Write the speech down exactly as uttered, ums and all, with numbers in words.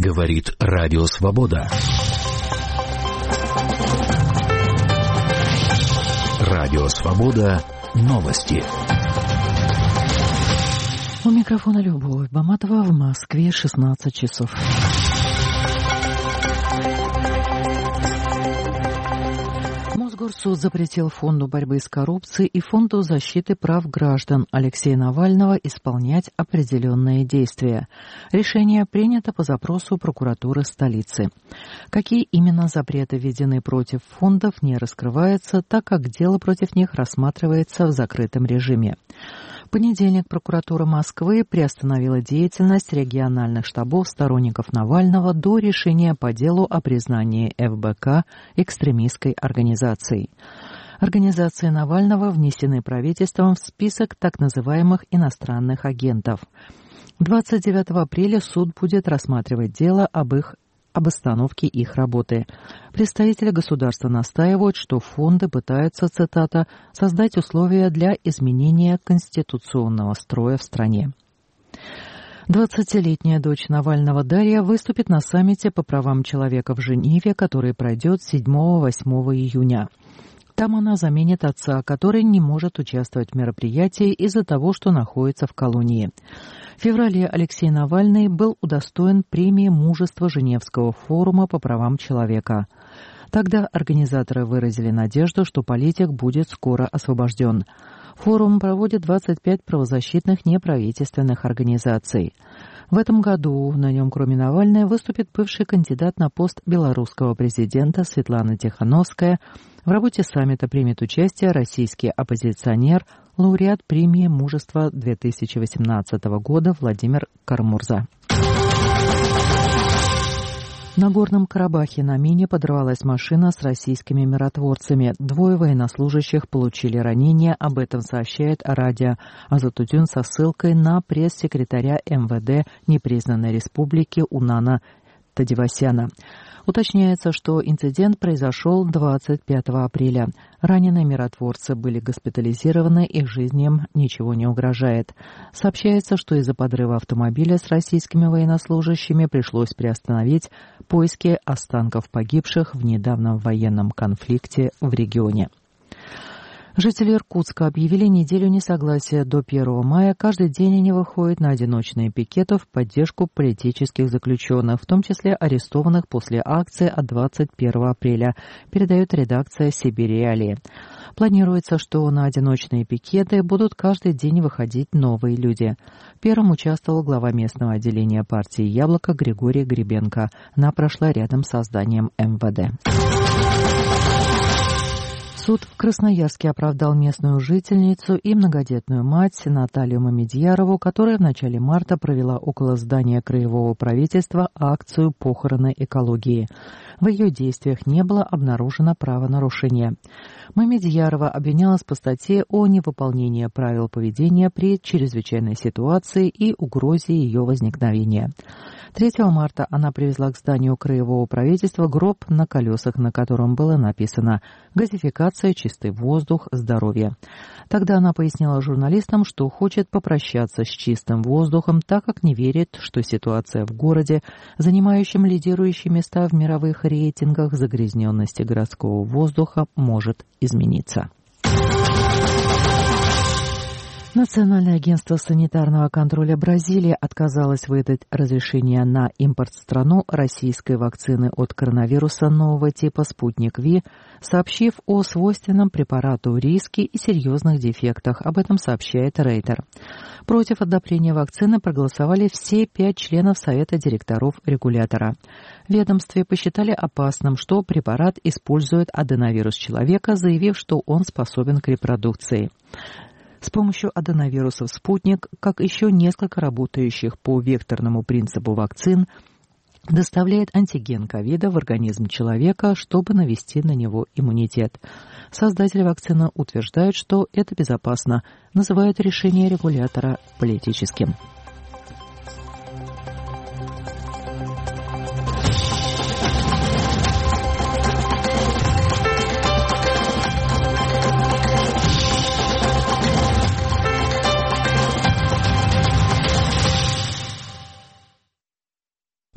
Говорит Радио Свобода. Радио Свобода. Новости. У микрофона Любовь Баматова, в Москве шестнадцать часов. Мосгорсуд запретил Фонду борьбы с коррупцией и Фонду защиты прав граждан Алексея Навального исполнять определенные действия. Решение принято по запросу прокуратуры столицы. Какие именно запреты введены против фондов, не раскрывается, так как дело против них рассматривается в закрытом режиме. В понедельник прокуратура Москвы приостановила деятельность региональных штабов сторонников Навального до решения по делу о признании эф бэ ка экстремистской организацией. Организации Навального внесены правительством в список так называемых иностранных агентов. двадцать девятого апреля суд будет рассматривать дело об их об остановке их работы. Представители государства настаивают, что фонды пытаются, цитата, «создать условия для изменения конституционного строя в стране». двадцатилетняя дочь Навального Дарья выступит на саммите по правам человека в Женеве, который пройдет седьмого-восьмого июня. Там она заменит отца, который не может участвовать в мероприятии из-за того, что находится в колонии. В феврале Алексей Навальный был удостоен премии мужества Женевского форума по правам человека. Тогда организаторы выразили надежду, что политик будет скоро освобожден. Форум проводит двадцать пять правозащитных неправительственных организаций. В этом году на нем, кроме Навального, выступит бывший кандидат на пост белорусского президента Светлана Тихановская. В работе саммита примет участие российский оппозиционер, лауреат премии мужества две тысячи восемнадцатого года Владимир Кармурза. В Нагорном Карабахе на мине подорвалась машина с российскими миротворцами. Двое военнослужащих получили ранения, об этом сообщает радио Азатудюн со ссылкой на пресс-секретаря эм вэ дэ непризнанной республики Унана Тадевасяна. Уточняется, что инцидент произошел двадцать пятого апреля. Раненые миротворцы были госпитализированы, их жизням ничего не угрожает. Сообщается, что из-за подрыва автомобиля с российскими военнослужащими пришлось приостановить поиски останков погибших в недавнем военном конфликте в регионе. Жители Иркутска объявили неделю несогласия до первого мая. Каждый день они выходят на одиночные пикеты в поддержку политических заключенных, в том числе арестованных после акции от двадцать первого апреля, передает редакция «Сибирь-Реалии». Планируется, что на одиночные пикеты будут каждый день выходить новые люди. Первым участвовал глава местного отделения партии «Яблоко» Григорий Гребенко. Она прошла рядом со зданием эм вэ дэ. Суд в Красноярске оправдал местную жительницу и многодетную мать Наталью Мамедьярову, которая в начале марта провела около здания краевого правительства акцию «Похороны экологии». В ее действиях не было обнаружено правонарушения. Мамедьярова обвинялась по статье о невыполнении правил поведения при чрезвычайной ситуации и угрозе ее возникновения. третьего марта она привезла к зданию краевого правительства гроб на колесах, на котором было написано «Газификация, чистый воздух, здоровье». Тогда она пояснила журналистам, что хочет попрощаться с чистым воздухом, так как не верит, что ситуация в городе, занимающем лидирующие места в мировых рейтингах загрязненности городского воздуха, может измениться. Национальное агентство санитарного контроля Бразилии отказалось выдать разрешение на импорт в страну российской вакцины от коронавируса нового типа «Спутник Ви», сообщив о свойственном препарату риске и серьезных дефектах. Об этом сообщает Рейтер. Против одобрения вакцины проголосовали все пять членов Совета директоров регулятора. В ведомстве посчитали опасным, что препарат использует аденовирус человека, заявив, что он способен к репродукции. С помощью аденовирусов «Спутник», как еще несколько работающих по векторному принципу вакцин, доставляет антиген ковида в организм человека, чтобы навести на него иммунитет. Создатели вакцины утверждают, что это безопасно, называют решение регулятора политическим.